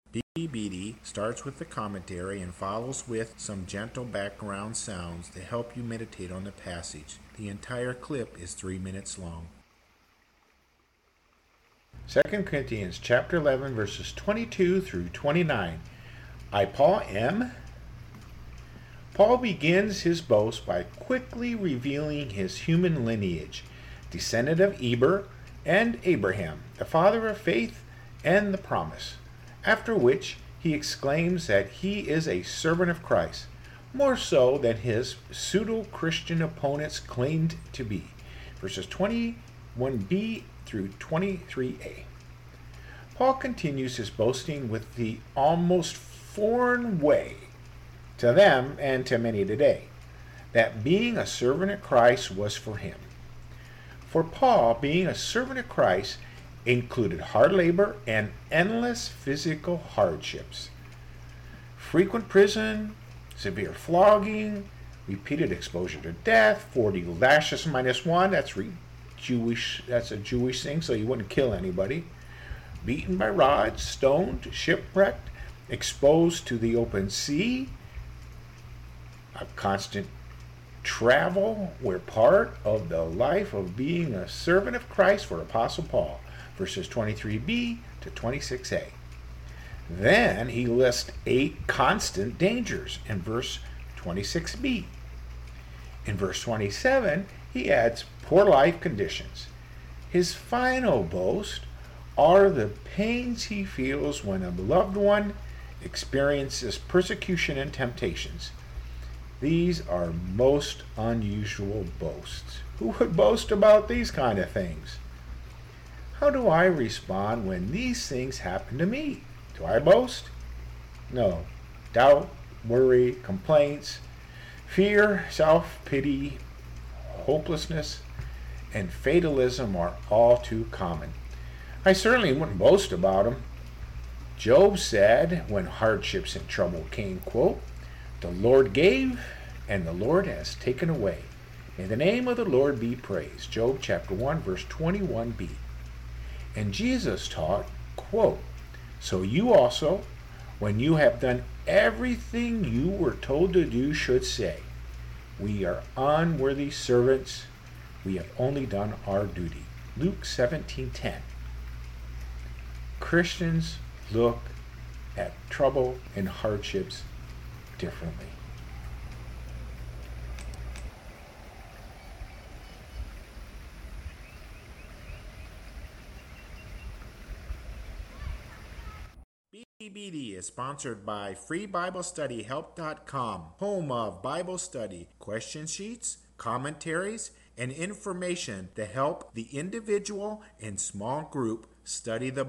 BBD starts with the commentary and follows with some gentle background sounds to help you meditate on the passage. The entire clip is 3 minutes long. 2 Corinthians chapter 11 verses 22 through 29. I, Paul, am. Paul begins his boast by quickly revealing his human lineage, descendant of Eber and Abraham, the father of faith and the promise, after which he exclaims that he is a servant of Christ, more so than his pseudo-Christian opponents claimed to be. Verses 21b through 23a. Paul continues his boasting with the almost foreign way to them and to many today, that being a servant of Christ was for him. For Paul, being a servant of Christ included hard labor and endless physical hardships. Frequent prison, severe flogging, repeated exposure to death, 40 lashes minus one, that's a Jewish thing, so you wouldn't kill anybody. Beaten by rods, stoned, shipwrecked, exposed to the open sea, a constant travel were part of the life of being a servant of Christ for Apostle Paul, verses 23b to 26a. Then he lists 8 constant dangers in verse 26b. In verse 27, he adds poor life conditions. His final boast are the pains he feels when a loved one experiences persecution and temptations. These are most unusual boasts. Who would boast about these kind of things? How do I respond when these things happen to me? Do I boast? No. Doubt, worry, complaints, fear, self-pity, hopelessness, and fatalism are all too common. I certainly wouldn't boast about them. Job said when hardships and trouble came, quote, "The Lord gave, and the Lord has taken away. May the name of the Lord be praised." Job chapter 1, verse 21b. And Jesus taught, quote, "So you also, when you have done everything you were told to do, should say, 'We are unworthy servants. We have only done our duty.'" Luke 17:10. Christians look at trouble and hardships differently. BBD is sponsored by FreeBibleStudyHelp.com, home of Bible study, question sheets, commentaries, and information to help the individual and small group study the